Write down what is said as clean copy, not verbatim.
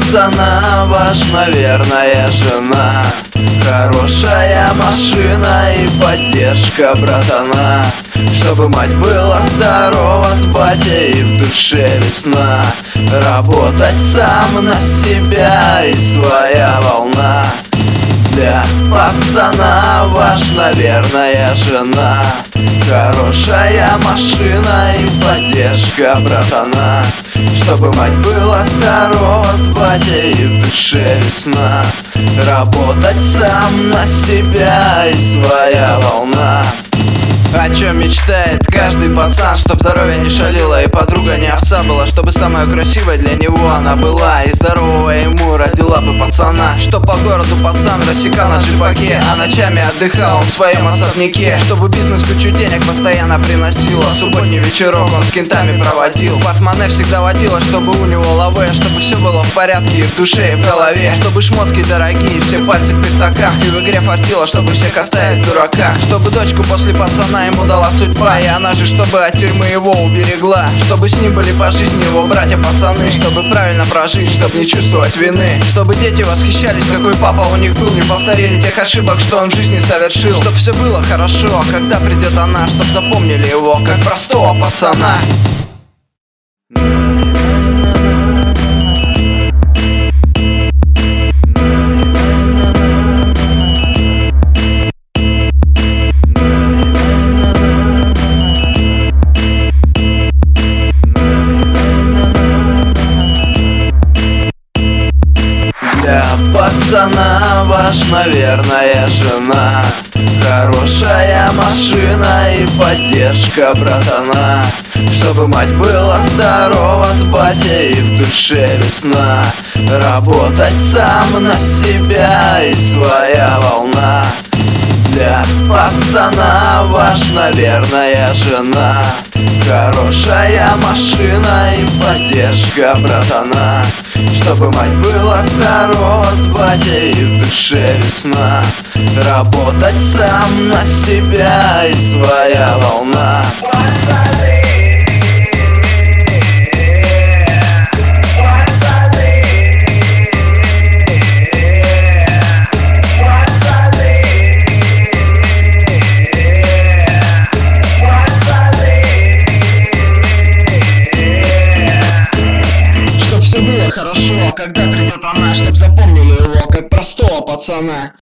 пацана ваш, наверное, жена. Хорошая машина и поддержка братана, чтобы мать была здорова с батей и в душе весна. Работать сам на себя и своя волна. Для пацана ваш, наверное, жена. Хорошая машина и поддержка братана, чтобы мать была здорова с батей и в душе весна. Работать сам на себя и своя волна. О чем мечтает каждый пацан? Чтоб здоровье не шалило и подруга не овца была, чтобы самая красивая для него она была и здоровая ему родила бы пацана. Чтоб по городу пацан рассекал на джипаке, а ночами отдыхал он в своем особняке. Чтобы бизнес кучу денег постоянно приносил, а субботний вечерок он с кентами проводил. Портмоне всегда водила, чтобы у него лаве, чтобы все было в порядке и в душе и в голове. Чтобы шмотки дорогие, все пальцы в пистаках, и в игре фартило, чтобы всех оставить в дураках. Чтобы дочку после пацана ему дала судьба, и она же чтобы от тюрьмы его уберегла. Чтобы с ним были по жизни его братья-пацаны, чтобы правильно прожить, чтобы не чувствовать вины. Чтобы дети восхищались, какой папа у них был, не повторили тех ошибок, что он в жизни совершил. Чтоб все было хорошо, когда придет она, чтоб запомнили его как простого пацана. Для пацана ваш, наверное, жена. Хорошая машина и поддержка братана, чтобы мать была здорова с батей и в душе весна. Работать сам на себя и своя волна. Для пацана ваш, наверное, жена. Хорошая машина и поддержка братана, чтобы мать была здорова с батей и в душе весна. Работать сам на себя и своя волна. Хорошо, когда придет она, чтоб запомнили его как простого пацана.